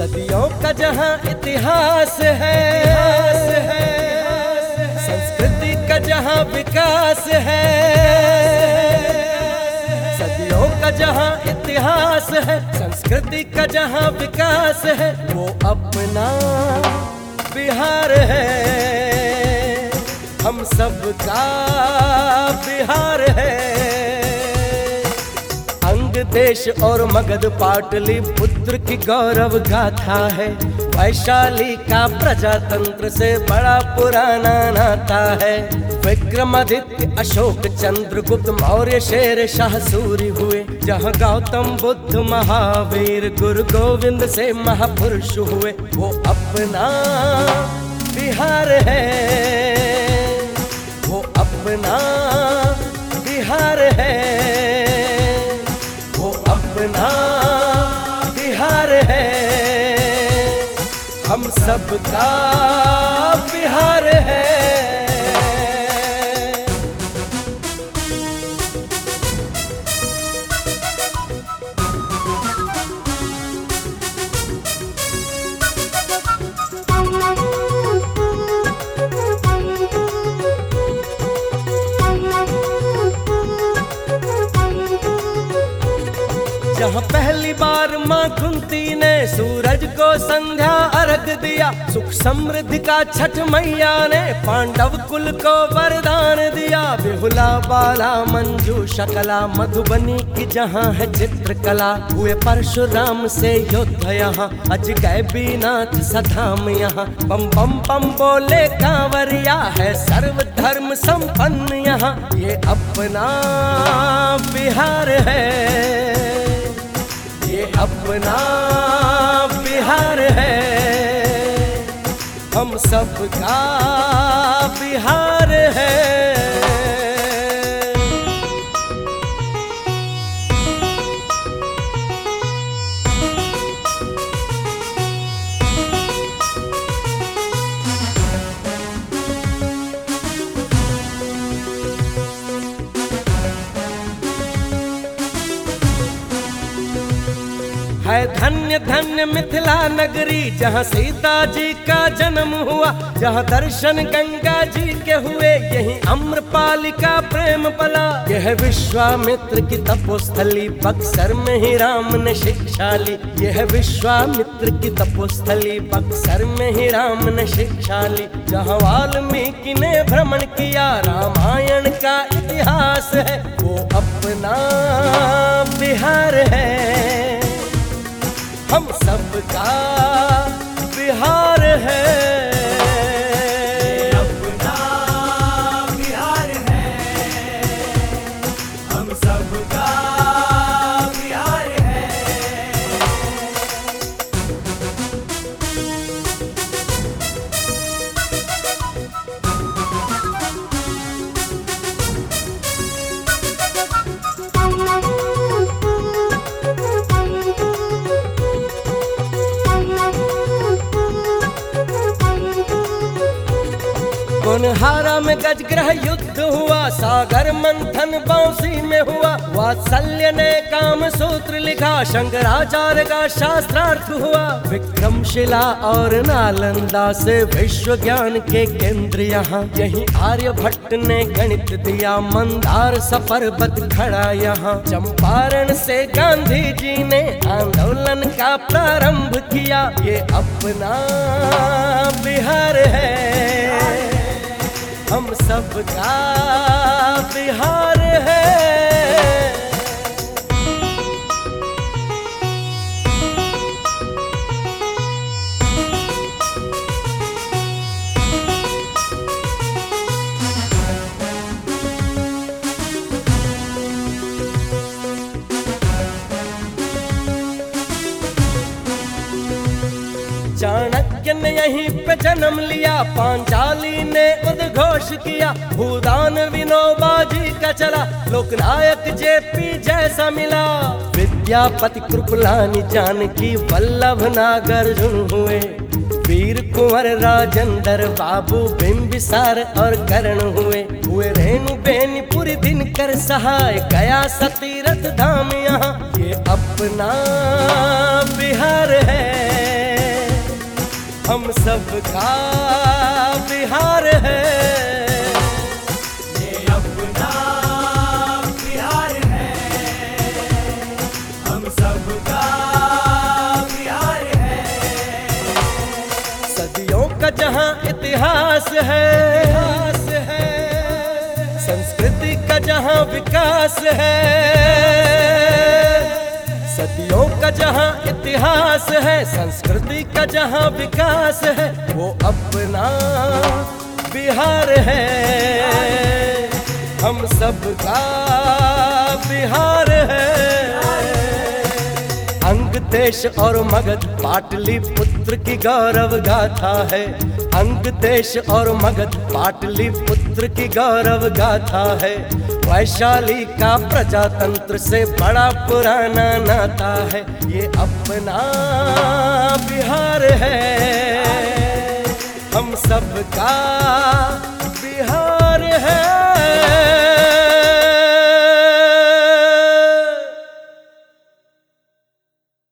सदियों का जहां इतिहास है, संस्कृति का जहां विकास है, सदियों का जहां इतिहास है, संस्कृति का जहां विकास है, वो अपना बिहार है, हम सबका बिहार है। अंग देश और मगध पाटली पुत्र की गौरव गाथा है, वैशाली का प्रजातंत्र से बड़ा पुराना नाता है। विक्रमादित्य अशोक चंद्रगुप्त मौर्य शेर शाह सूरी हुए, जहाँ गौतम बुद्ध महावीर गुरु गोविंद से महापुरुष हुए, वो अपना बिहार है, वो अपना बिहार है, वो अपना बिहार है, हम सबका बिहार है। जहाँ पहली बार माँ कुंती ने सूरज को संध्या अर्घ दिया, सुख समृद्धि का छठ मैया ने पांडव कुल को वरदान दिया। बिहुला बाला मंजू शकला मधुबनी की जहाँ है चित्रकला, हुए परशुराम से युद्ध यहाँ, अज गए बीनाथ सधाम यहाँ। बम बम बम बोले कांवरिया, है सर्व धर्म संपन्न यहाँ, ये अपना बिहार है, ये अपना बिहार है, हम सबका बिहार है। है धन्य धन्य मिथिला नगरी, जहाँ सीता जी का जन्म हुआ, जहाँ दर्शन गंगा जी के हुए, यही अम्रपाली का प्रेम पला। यह विश्वामित्र की तपोस्थली, बक्सर में ही राम ने शिक्षा ली। यह विश्वामित्र की तपोस्थली, बक्सर में ही राम ने शिक्षा ली। जहाँ वाल्मीकि ने भ्रमण किया, रामायण का इतिहास है, वो अपना बिहार है, हम सबका बिहार है, अपना बिहार है, हम सबका बिहार है। कुनहारा में गजग्रह युद्ध हुआ, सागर मंथन बांसी में हुआ, वात्सल्य ने काम सूत्र लिखा, शंकराचार्य का शास्त्रार्थ हुआ। विक्रमशिला और नालंदा से विश्व ज्ञान के केंद्र यहाँ, यही आर्यभट्ट ने गणित दिया, मंदार सपर्वत खड़ा यहाँ। चंपारण से गांधी जी ने आंदोलन का प्रारंभ किया, ये अपना बिहार है, हम सबका बिहार है। चाणक्य ने यहीं पे जन्म लिया, पांचाली ने उद्घोष किया, भूदान विनोबा जी का चला, लोकनायक जेपी जैसा मिला। विद्यापति कृपलानी जानकी वल्लभ नागार्जुन हुए, वीर कुंवर राजेंद्र बाबू बिंबिसार और कर्ण हुए। रेणु बेनीपुरी दिनकर सहाय, गया सतीरथ धाम यहाँ, ये अपना बिहार है, हम सबका बिहार है। ये अपना बिहार है, हम सबका बिहार है। सदियों का जहां इतिहास है, संस्कृति का जहां विकास है। सदियों का जहां इतिहास है, संस्कृति का जहां विकास है, वो अपना बिहार है। हम सबका बिहार है। अंग देश और मगध पाटलिपुत्र की गौरव गाथा है। अंग देश और मगध पाटलिपुत्र की गौरव गाथा है। वैशाली का प्रजातंत्र से बड़ा पुराना नाता है। ये अपना बिहार है, हम सबका बिहार है।